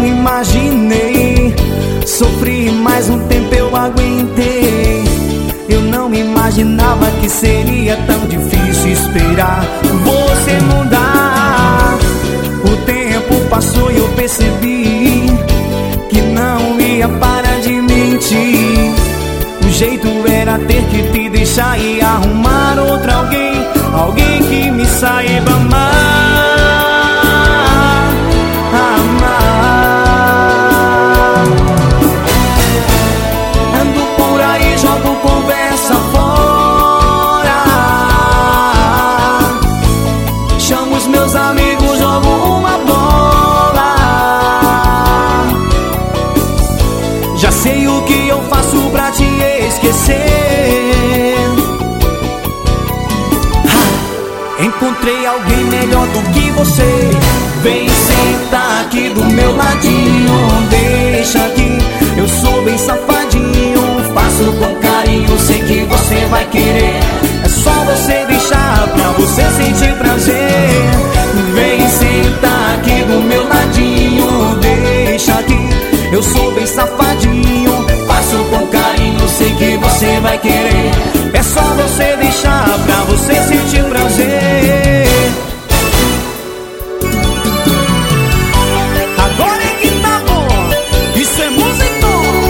não imaginei. Sofri, mais um tempo eu aguentei. Eu não imaginava que seria tão difícil esperar você mudar. O tempo passou e eu percebi que não ia parar de mentir. O jeito era ter que te deixar e arrumar outra alguém, alguém que me saiba amar, amar. Ando por aí, jogo conversa fora, chamo os meus amigos, jogo uma bola. Já sei o que eu faço pra te esquecer. Encontrei alguém melhor do que você. Vem sentar aqui do meu ladinho, deixa aqui, eu sou bem safadinho. Faço com carinho, sei que você vai querer. É só você deixar pra você sentir prazer. Vem sentar aqui do meu ladinho, deixa aqui, eu sou bem safadinho. Faço com carinho, sei que você vai querer. É só você deixar pra você sentir prazer. Agora é que tá bom, isso é música.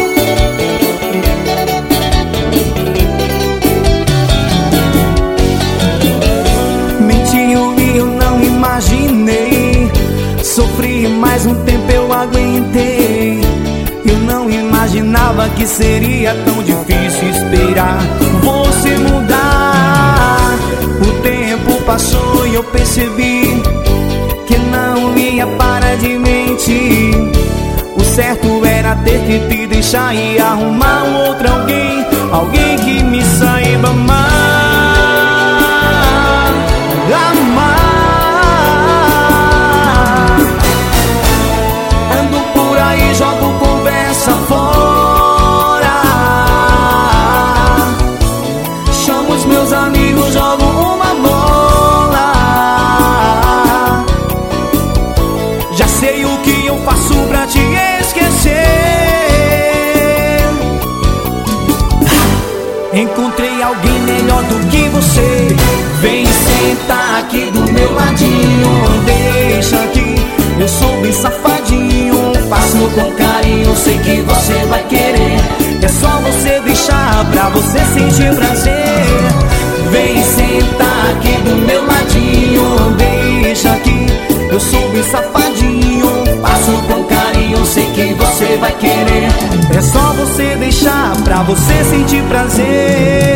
Mentiu e eu não imaginei. Sofri, mais um tempo eu aguentei. Eu não imaginava que seria tão difícil esperar você mudar. O tempo passou e eu percebi que não ia parar de mentir. O certo era ter que te deixar e arrumar outro alguém, alguém que me saiba amar, amar. Ando por aí, jogo conversa fora, chamo os meus amigos, jogo uma bola. Já sei o que eu faço pra te esquecer. Encontrei alguém melhor do que você. Vem sentar aqui do meu ladinho, deixa aqui, eu sou bem safadinho. Faço com carinho, sei que você vai querer. É só você deixar pra você sentir prazer. Vem sentar aqui do meu ladinho, deixa aqui, eu sou bem safadinho. Faço com carinho, sei que você vai querer. É só você deixar pra você sentir prazer.